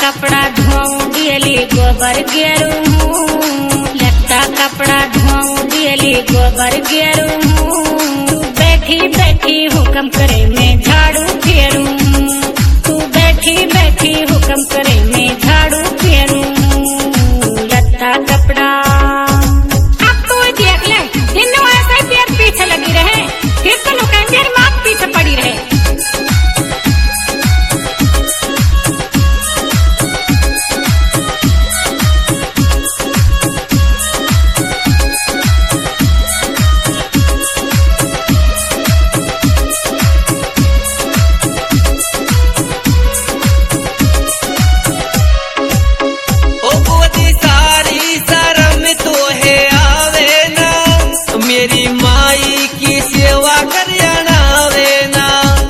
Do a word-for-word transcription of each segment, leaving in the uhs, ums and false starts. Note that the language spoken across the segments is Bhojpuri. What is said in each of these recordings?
कपड़ा धोऊं दियली गोबर गेरू लगता कपड़ा धोऊं दियली गोबर गेरू बैठी बैठी हुक्म करे मैं झाड़ू फेरूं तू बैठी बैठी हुक्म करे मैं झाड़ू फेरूं लगता कपड़ा अब तो देख ले इन ऐसे पैर पीछे लगी रहे फिर तो लोग मेरी माँ पीछे पड़ी रहे। मेरी माई की सेवा करियाना वेना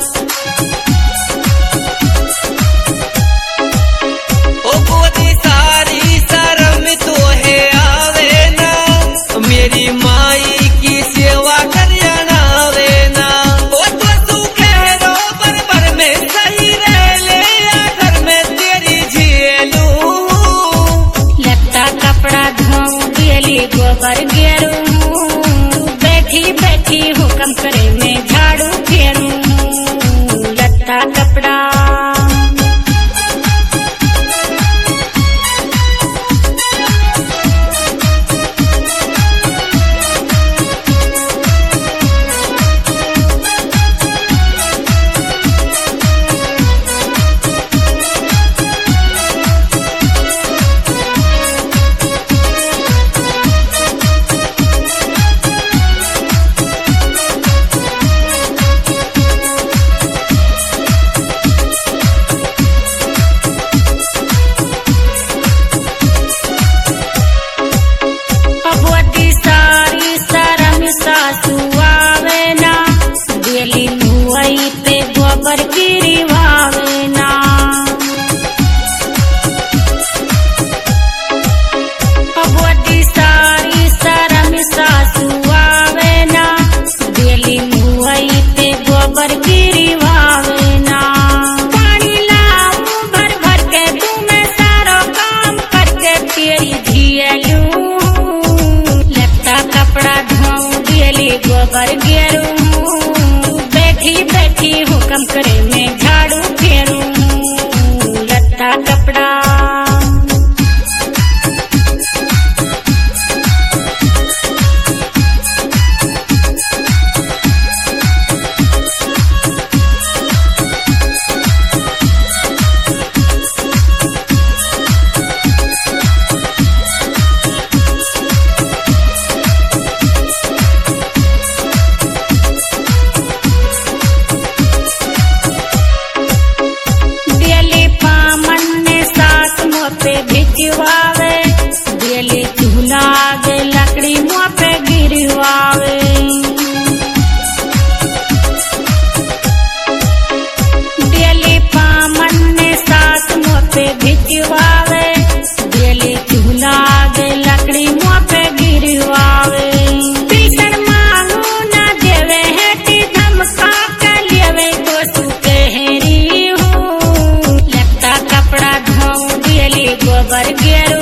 ओ गोदी सारी शर्म तो है आवे ना मेरी माई की सेवा करियाना वेना ओ तो सुखे रो बरबर में सही रह ले घर में तेरी झेलू लगता कपड़ा धोऊं दियली गोबर गेरू बैठी बैठी हुक्म करे मैं झाड़ू फेरूं लगता कपड़ा पे गोबर गिरी वावेना अबोदी सारी शरम सासू आवेना दिली मुई पे गोबर गिरी वावेना पानी लाऊं भर भर के तू मैं सारा काम करके तेरी झियलू लगता कपड़ा धोऊं दिली गोबर गेरू बैठी बैठी हुक्म करे मैं झाड़ू फेरूं लगता कपड़ा पे भिजवावे दियली चूल्हा दे लकड़ी मुँह पे गिरवावे दियली पामन ने सास मुँह पे भिजवावे दियली चूल्हा दे लकड़ी मुँह पे गिरवावे पीछड़ मांगू ना देवे है ती धमका कर लेवे तो सुके हेरी हूँ लगता कपड़ा धोऊं दियली गोबर गेरू